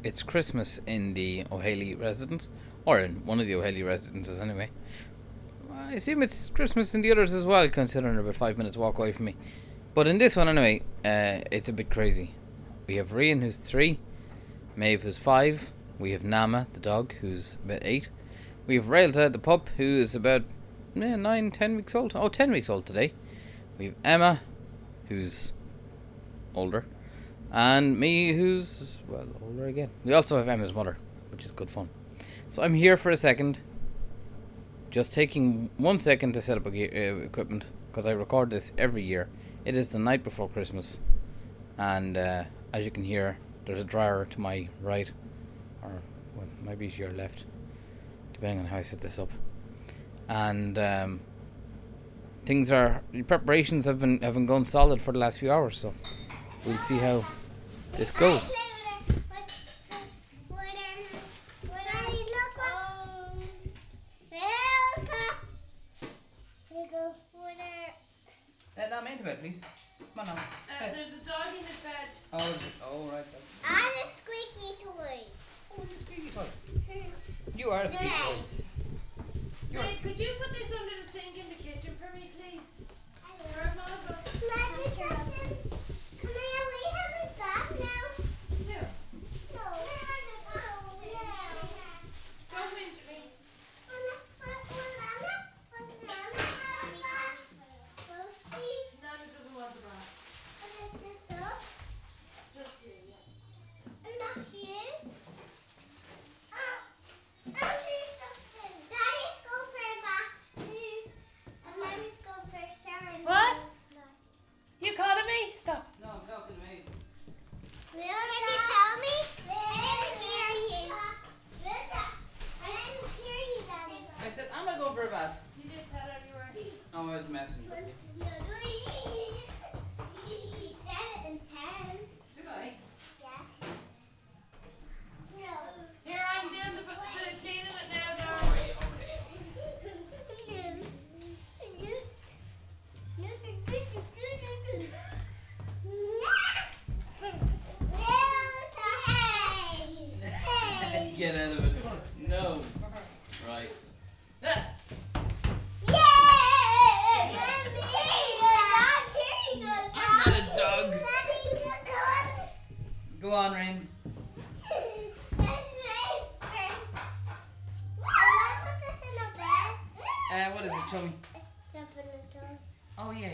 It's Christmas in the O'Haley residence, or in one of the O'Haley residences anyway. I assume it's Christmas in the others as well, considering about 5 minutes walk away from me. But in this one anyway, it's a bit crazy. We have Rian, who's 3, Maeve, who's 5, we have Nama, the dog, who's about 8, we have Railta, the pup, who is about 9, 10 weeks old. 10 weeks old today. We have Emma, who's older, and me, who's, well, older again. We also have Emma's mother, which is good fun. So I'm here for a second, just taking 1 second to set up equipment, because I record this every year. It is the night before Christmas, and as you can hear, there's a dryer to my right, or well, maybe to your left, depending on how I set this up. And preparations haven't gone solid for the last few hours, so we'll see how this goes. Not into bed, please. Come on now. There's a dog in the bed. Oh, right. And a squeaky toy. Oh, the squeaky toy. You are a squeaky toy. Wait, could you put this under the sink in the kitchen for me, please? Where am I going? Can we have it back now? Sue, No. Oh, no. come into me. Nana doesn't want the bath. Just you, yeah. What? You calling me? Stop. No, I'm talking to me. Can you tell me? I didn't hear you. I didn't hear you, Daddy. I said, am I going for a bath? You did tell her you were. Oh, I was messing. He said it in 10. Did I? Yeah. No. Here, I'm doing the cleaning it now, Oh, darling. yeah, okay. Get out of it. No. Right. Ah. I'm not a dog. Go on, Rain. What is it? Show me. Oh, yeah.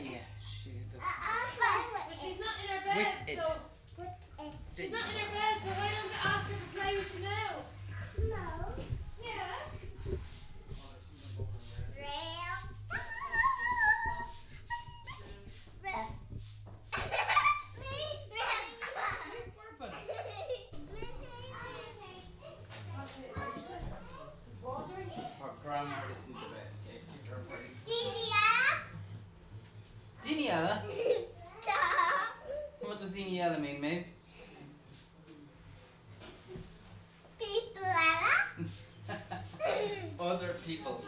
But she's not in her bed, With it. so she's not in her bed, so why don't you ask her to play with you now? No. Yeah. Her grammar isn't the best. Diniela? What does Diniela mean, Maeve? Other people.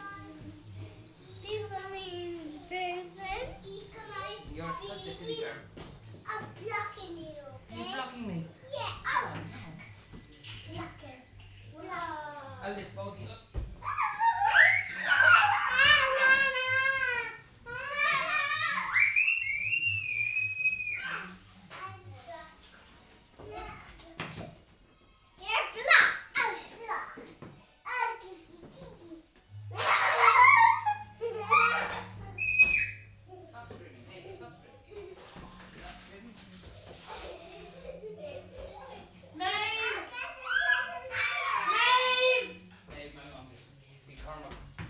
You're such a silly girl. I'm blocking you, Are you okay? blocking me? Yeah. Oh, no. Blocking. No. I'll lift both of you up. Stop screaming. Hey, stop screaming. Stop screaming. Maeve! Maeve! Hey, my mom. Be karma.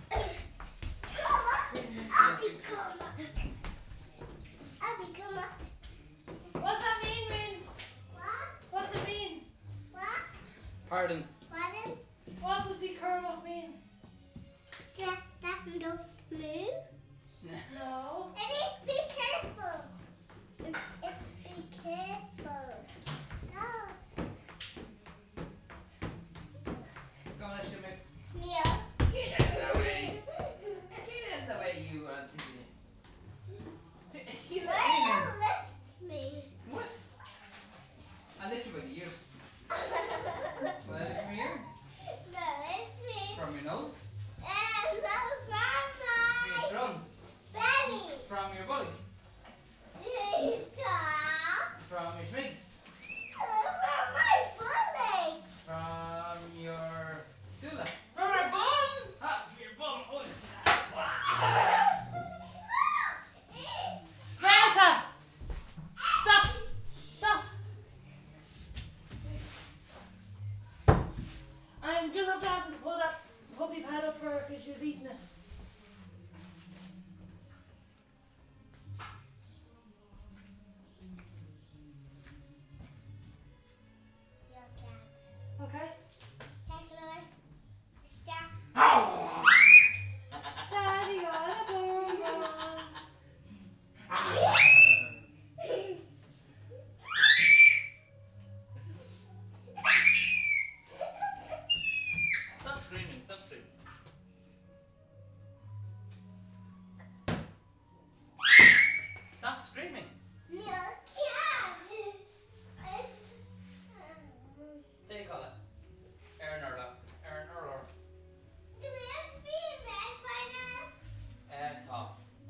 What's that mean, Rin? What's it mean? Pardon. What does be curl mean? No. Be careful. It's be careful. No. Go on, let's go, Maeve. Yeah. Get out of the way. Get out of the way, you Antigone. Get out of the way. Lift me. What? I lift you by the ears. we just have to have to pull that puppy pad up for her because she was eating it. Okay. Daddy on a bonbon. Stop screaming, stop screaming. Stop screaming. Take all that. Aaron or Laura. Tom.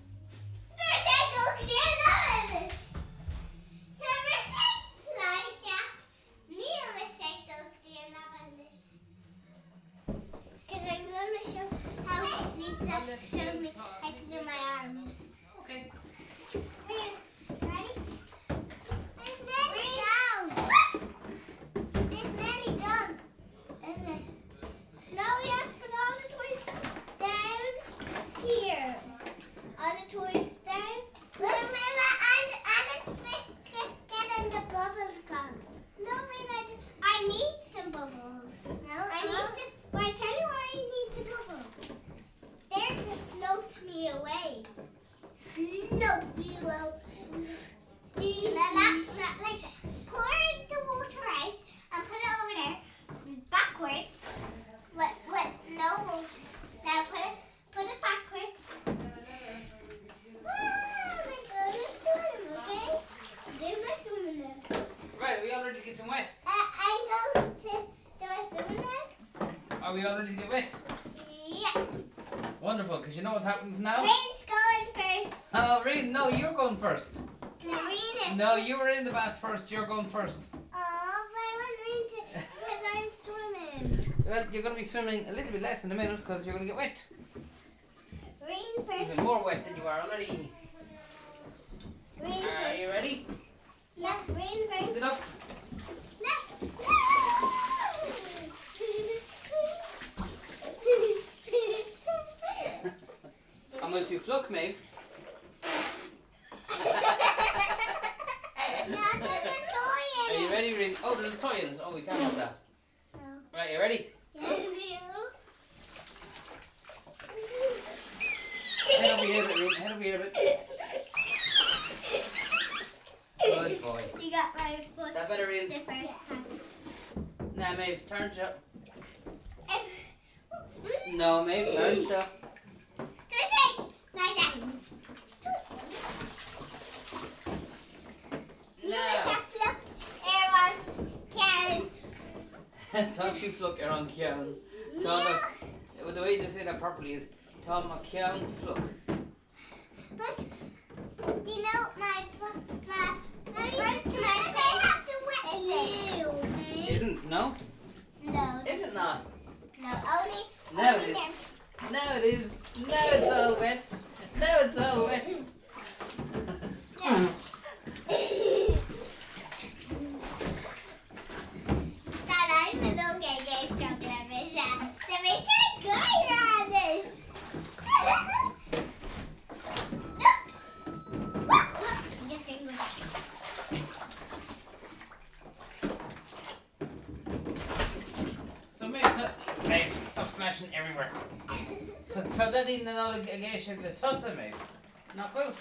Showed me how to do my arms. Okay. Ready? It's nearly done. It's nearly done. Is it? Now we have to put all the toys down here. All the toys down. Remember, and get in the bubbles gone. No, I need some bubbles. No, I need to. Well, I tell you why I need the bubbles. They're to float me away. Float you out. Like, pour the water out and put it over there backwards. With no water. Now put it backwards. I'm gonna swim, okay? Do my swimming now. Right, are we all ready to get some wet? I'm going to do my swimming now. Are we all ready to get wet? Yeah. Wonderful, because you know what happens now? Rain's going first. Oh, Rain, no, you're going first. No, Rain is. No, you were in the bath first, you're going first. Oh, but I want Rain to, because I'm swimming. Well, you're going to be swimming a little bit less in a minute because you're going to get wet. Rain first. Even more wet than you are already. Rain Are first. you ready? Yeah, Rain first. Is it up? No. I'm going to fluck, Maeve. Are you ready, Rain? Oh, there's a toy in it. Oh, we can't have that. No. Right, you ready? Head over here a bit, Rain. Head over here a bit. Good boy. You got my foot That better, Rain. the first time. Now, Maeve, turn shut. No, Maeve, turn shut. Lie down. You must No. have look everyone can. Don't you fluck Aaron Kian. The way to say that properly is Tom Kian fluck. But do you know my front to my face is you. Isn't? No? No. Is it not? No, only. Now only it is. them. Now it is. Now it's all wet. Now it's all wet. So Maeve, stop splashing everywhere. So that in another again the toss of Maeve. Not good.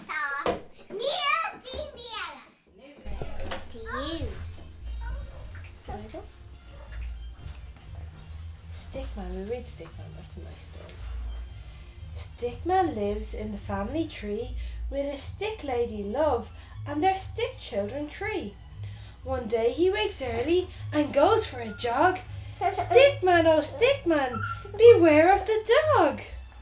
Stickman, we read Stickman, that's a nice story. Stickman lives in the family tree with a stick lady love and their stick children 3. One day he wakes early and goes for a jog. Stickman, oh Stickman, beware of the dog.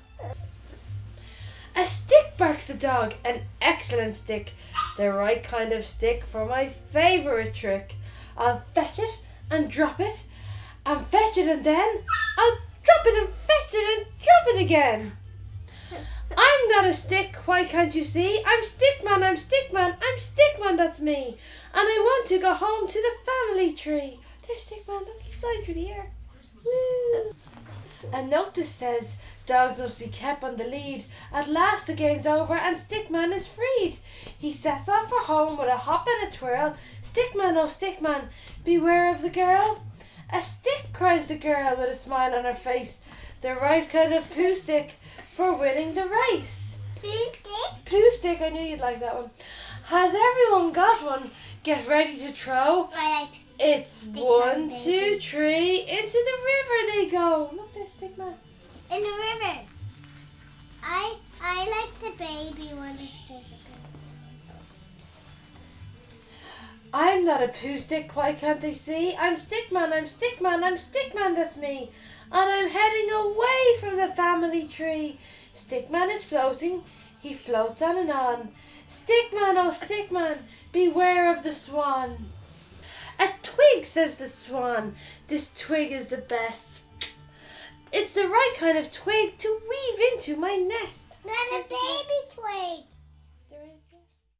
A stick, barks the dog, an excellent stick, the right kind of stick for my favourite trick. I'll fetch it and drop it, and fetch it and then I'll drop it and fetch it and drop it again. I'm not a stick, why can't you see? I'm Stickman, I'm Stickman, I'm Stickman, that's me. And I want to go home to the family tree. There's Stickman, look, he's flying through the air. Woo. A notice says dogs must be kept on the lead. At last the game's over and Stickman is freed. He sets off for home with a hop and a twirl. Stickman, oh Stickman, beware of the girl. A stick, cries the girl with a smile on her face. The right kind of poo stick for winning the race. Poo stick, I knew you'd like that one. Has everyone got one? Get ready to throw. I like It's Stickman, 1, 2, 3. Into the river they go. Look, there's Stickman. in the river. I like the baby one. It's just a I'm not a poo stick, why can't they see? I'm Stickman, I'm Stickman, I'm Stickman, that's me. And I'm heading away from the family tree. Stickman is floating, he floats on and on. Stickman, oh Stickman, beware of the swan. A twig, says the swan, this twig is the best. It's the right kind of twig to weave into my nest. not a baby twig.